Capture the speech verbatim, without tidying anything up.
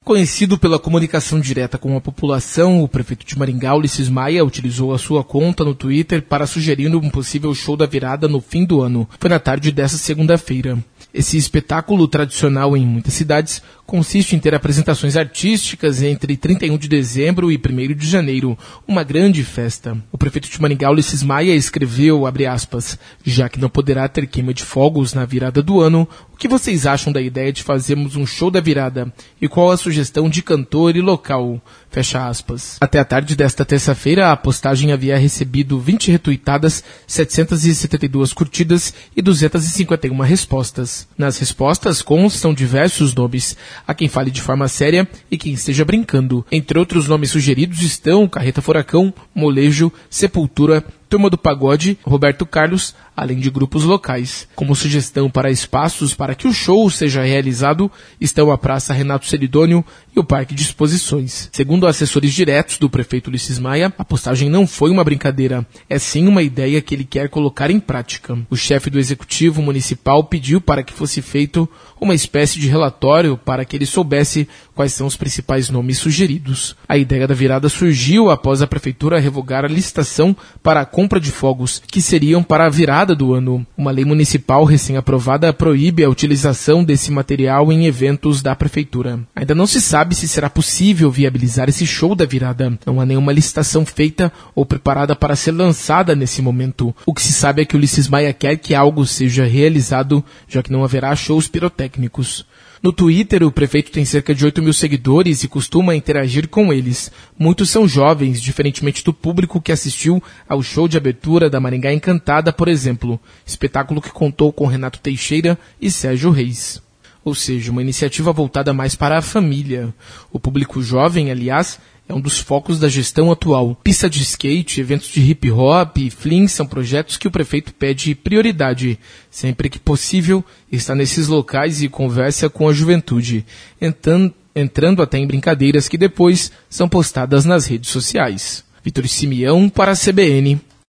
Conhecido pela comunicação direta com a população, o prefeito de Maringá, Ulisses Maia, utilizou a sua conta no Twitter para sugerir um possível show da virada no fim do ano. Foi na tarde desta segunda-feira. Esse espetáculo tradicional em muitas cidades consiste em ter apresentações artísticas entre trinta e um de dezembro e primeiro de janeiro, uma grande festa. O prefeito de Maringá, Ulisses Maia, escreveu, abre aspas, já que não poderá ter queima de fogos na virada do ano, o que vocês acham da ideia de fazermos um show da virada? E qual a sugestão de cantor e local? Fecha aspas. Até a tarde desta terça-feira, a postagem havia recebido vinte retuitadas, setecentas e setenta e duas curtidas e duzentas e cinquenta e uma respostas. Nas respostas constam diversos nomes, há quem fale de forma séria e quem esteja brincando. Entre outros nomes sugeridos estão Carreta Furacão, Molejo, Sepultura, Turma do Pagode, Roberto Carlos, além de grupos locais. Como sugestão para espaços para que o show seja realizado, estão a Praça Renato Celidônio e o Parque de Exposições. Segundo assessores diretos do prefeito Ulisses Maia, a postagem não foi uma brincadeira, é sim uma ideia que ele quer colocar em prática. O chefe do Executivo Municipal pediu para que fosse feito uma espécie de relatório para que ele soubesse quais são os principais nomes sugeridos. A ideia da virada surgiu após a prefeitura revogar a licitação para a compra de fogos, que seriam para a virada do ano. Uma lei municipal recém-aprovada proíbe a utilização desse material em eventos da prefeitura. Ainda não se sabe se será possível viabilizar esse show da virada. Não há nenhuma licitação feita ou preparada para ser lançada nesse momento. O que se sabe é que Ulisses Maia quer que algo seja realizado, já que não haverá shows pirotécnicos. No Twitter, o prefeito tem cerca de oito mil seguidores e costuma interagir com eles. Muitos são jovens, diferentemente do público que assistiu ao show de abertura da Maringá Encantada, por exemplo, espetáculo que contou com Renato Teixeira e Sérgio Reis. Ou seja, uma iniciativa voltada mais para a família. O público jovem, aliás, é um dos focos da gestão atual. Pista de skate, eventos de hip hop e fling são projetos que o prefeito pede prioridade. Sempre que possível, está nesses locais e conversa com a juventude, entrando, entrando até em brincadeiras que depois são postadas nas redes sociais. Vitor Simeão para a C B N.